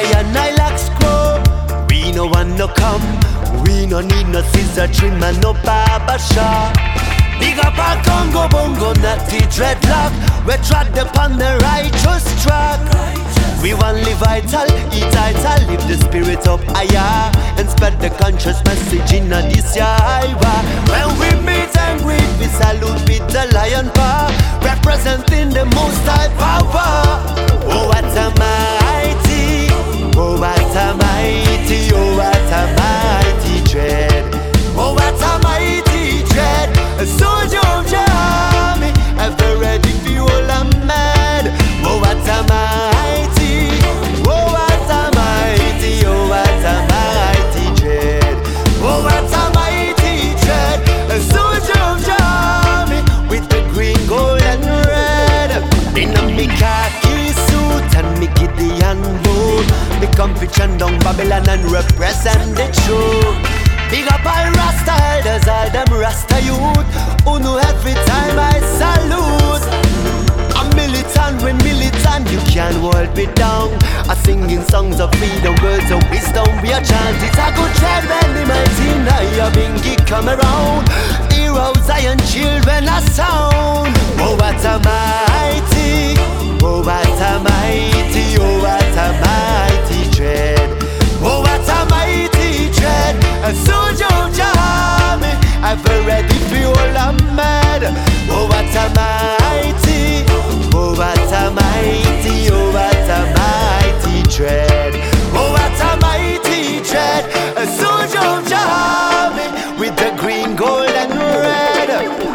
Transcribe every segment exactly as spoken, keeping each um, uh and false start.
and I like scrub. We no want no come. We no need no scissor trim and no barber shop. Big up our Congo bongo, natty dreadlock. We trod upon the righteous track. We want live vital, eat vital, live the spirit up higher, and spread the conscious message in this year. When we meet and greet, we salute with the lion paw, representing the most high power. Oh, what a mighty, oh, what a mighty, oh, what a mighty dread. Oh, what a mighty dread. A soldier of your army, ever ready for you all a mad. Oh, what a mighty, oh, what a mighty, oh, what a mighty dread. Oh, what a mighty dread. A soldier of your army, with the green, gold and red. In a me khaki suit and me Gideon boot, me come pitch and down Babylon and represent the truth. Big up all Rasta elders, all them Rasta youth, who know every time I salute. I'm militant, we militant, you can't hold me down. I singing songs of freedom, words of wisdom, we are chant. It's a good trend when the mighty Naya Bingy come around. Heroes, iron children, a sound. Oh, what a mighty, oh, what a mighty, oh, what a mighty dread. Oh, what a mighty dread. A soldier of your army, ever ready for you all a mad. Oh, what a mighty, oh, what a mighty, oh, what a mighty dread. Oh, what a mighty dread. A soldier of your army, with the green, gold and red.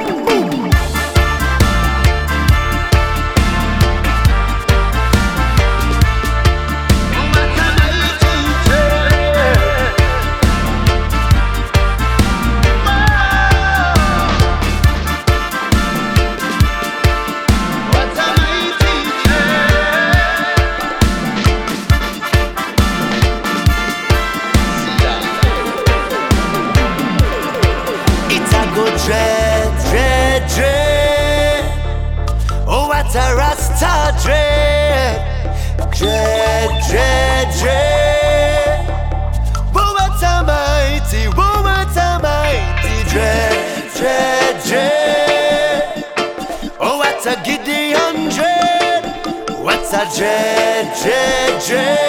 Dread, dread, dread. Oh, what a Rasta dread. Dread, dread, dread. Oh, what a mighty, oh, what a mighty dread, dread, dread. Oh, what a Gideon dread. What a dread, dread, dread.